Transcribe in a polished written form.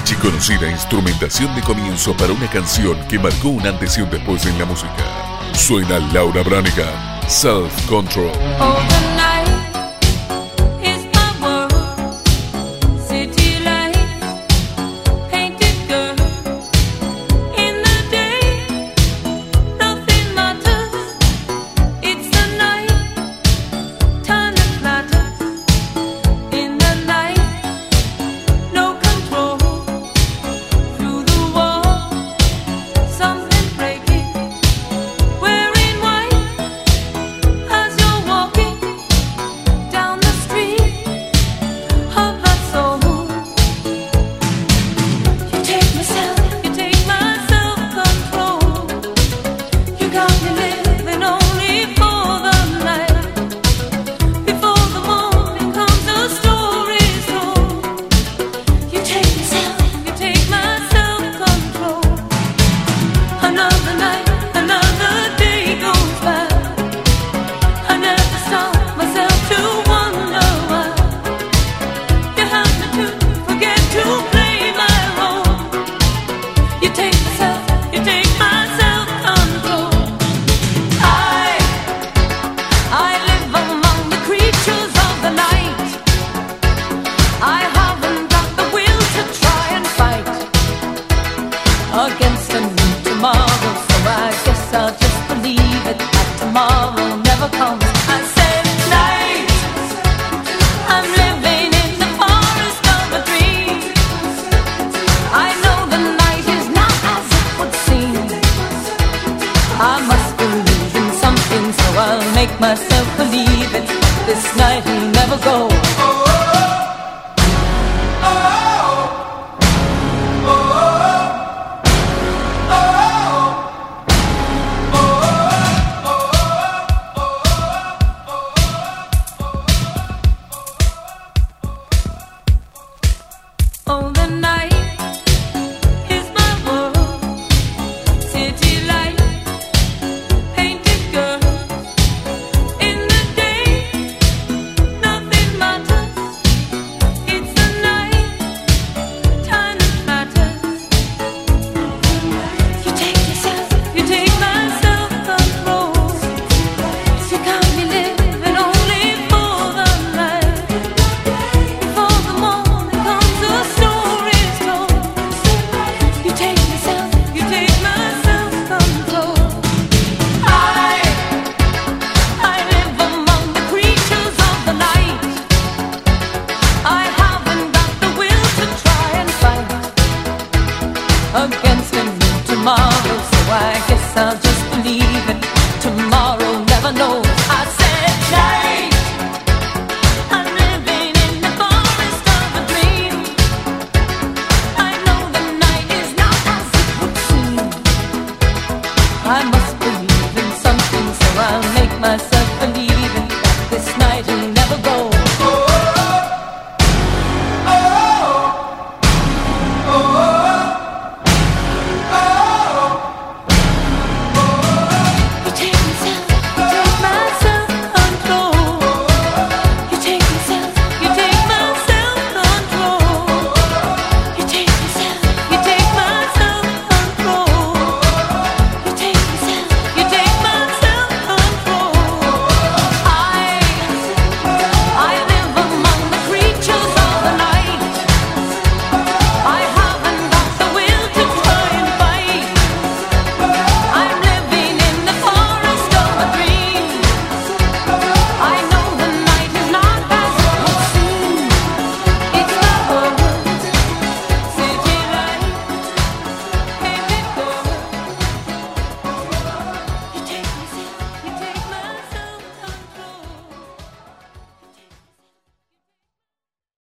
archiconocida instrumentación de comienzo para una canción que marcó un antes y un después en la música. Suena Laura Branigan, Self Control. Against a new tomorrow, so I guess I'll just believe it, that tomorrow never comes. I said night, I'm living in the forest of a dream. I know the night is not as it would seem. I must believe in something, so I'll make myself believe it. This night will never go. Oh, the night is my world. City light, painted girls. In the day, nothing matters. It's the night, time that matters. You take yourself, you take my self-control. You got me living only for the night. Before the morning comes, the story's told. You take yourself, you take my self-control. I live among the creatures of the night. I haven't got the will to try and fight against a new tomorrow, so I guess I'll just